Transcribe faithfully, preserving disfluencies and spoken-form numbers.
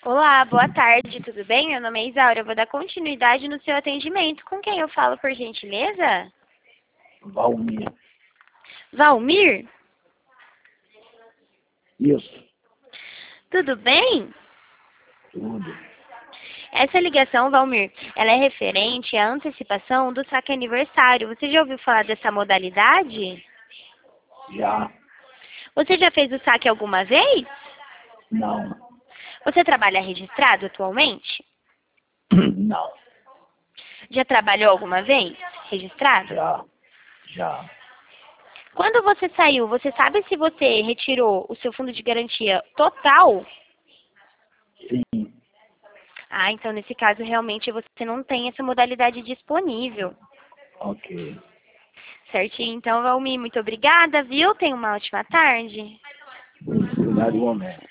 Olá, boa tarde, tudo bem? Meu nome é Isaura, eu vou dar continuidade no seu atendimento. Com quem eu falo, por gentileza? Valmir. Valmir? Isso, Tudo bem? tudo. Essa ligação, Valmir, ela é referente à antecipação do saque aniversário. Você já ouviu falar dessa modalidade? Já. Você já fez o saque alguma vez? Não. Você trabalha registrado atualmente? Não. Já trabalhou alguma vez registrado? Já. Já. Quando você saiu, você sabe se você retirou o seu fundo de garantia total? Sim. Ah, então nesse caso realmente você não tem essa modalidade disponível. Ok. Certinho, então, Valmir, muito obrigada, viu? Tenha uma ótima tarde. Obrigado, igualmente.